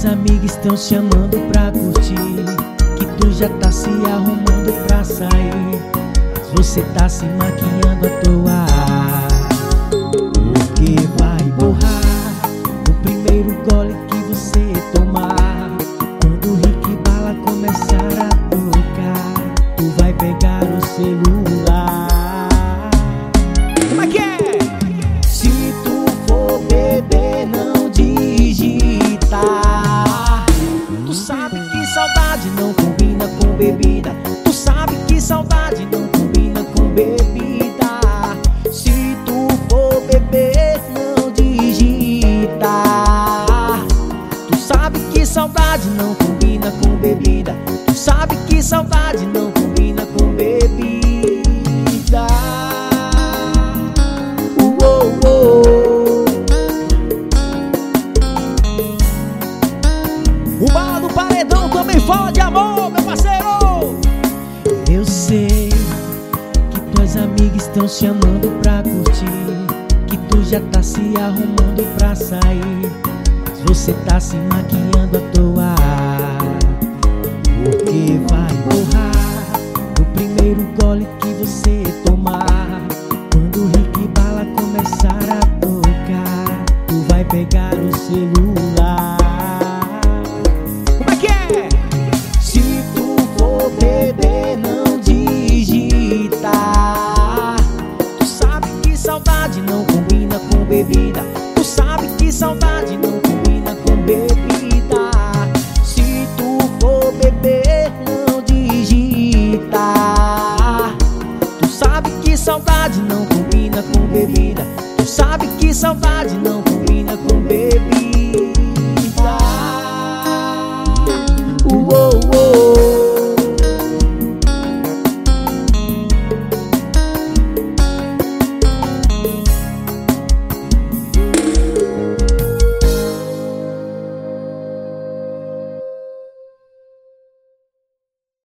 amigas estão chamando pra curtir, que tu já tá se arrumando pra sair, mas você tá se maquiando à toa, porque vai borrar o primeiro gole que você tomar. Quando o Rick Bala começar a tocar, tu vai pegar o celular. Como é que é? Se tu for beber, não digita. Tu sabe que saudade não combina com bebida. Tu sabe que saudade não combina com bebida. Se tu for beber, não digita. Tu sabe que saudade não combina com bebida. Tu sabe que saudade não combina com bebida. O Bala do Paredão também fala de amor, meu parceiro. Eu sei que tuas amigas estão chamando pra curtir, que tu já tá se arrumando pra sair, mas você tá se maquiando à toa, porque vai borrar o primeiro gole que você tomar. Quando o Rick Bala começar a tocar, tu vai pegar o celular. Como é que é? Se tu for beber, não digita. Tu sabe que saudade não combina com bebida. Tu sabe que saudade não combina com bebida. Se tu for beber, não digita. Tu sabe que saudade não combina com bebida. Tu sabe que saudade não combina com bebida.